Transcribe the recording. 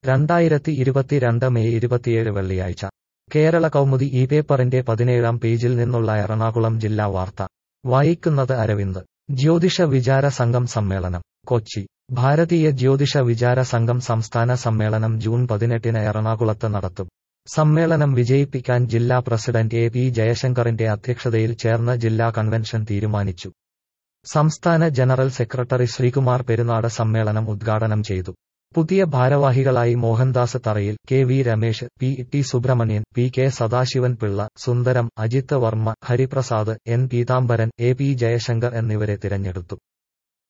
2022 May 27 വെള്ളിയാഴ്ച കേരള കൗമുദി ഈ പേപ്പറിന്റെ 17-ാം പേജിൽ നിന്നുള്ള എറണാകുളം ജില്ലാ വാർത്ത വായിക്കുന്നത് അരവിന്ദ്. ജ്യോതിഷ വിചാര സംഘം സമ്മേളനം കൊച്ചി. ഭാരതീയ ജ്യോതിഷ വിചാര സംഘം സംസ്ഥാന സമ്മേളനം ജൂൺ 18-ന് എറണാകുളത്ത് നടത്തും. സമ്മേളനം വിജയിപ്പിക്കാൻ ജില്ലാ പ്രസിഡന്റ് എ. പി. ജയശങ്കറിന്റെ അധ്യക്ഷതയിൽ ചേർന്ന ജില്ലാ കൺവെൻഷൻ തീരുമാനിച്ചു. സംസ്ഥാന ജനറൽ സെക്രട്ടറി ശ്രീകുമാർ പെരുന്നാട് സമ്മേളനം ഉദ്ഘാടനം ചെയ്തു. പുതിയ ഭാരവാഹികളായി Mohandas Tharayil, K. V. Ramesh, P. T. Subrahmanian, P. K. Sadasivan Pillai, Sundaram, Ajith Varma, Hariprasad, N. Peethambaran, A. P. Jayashankar എന്നിവരെ തിരഞ്ഞെടുത്തു.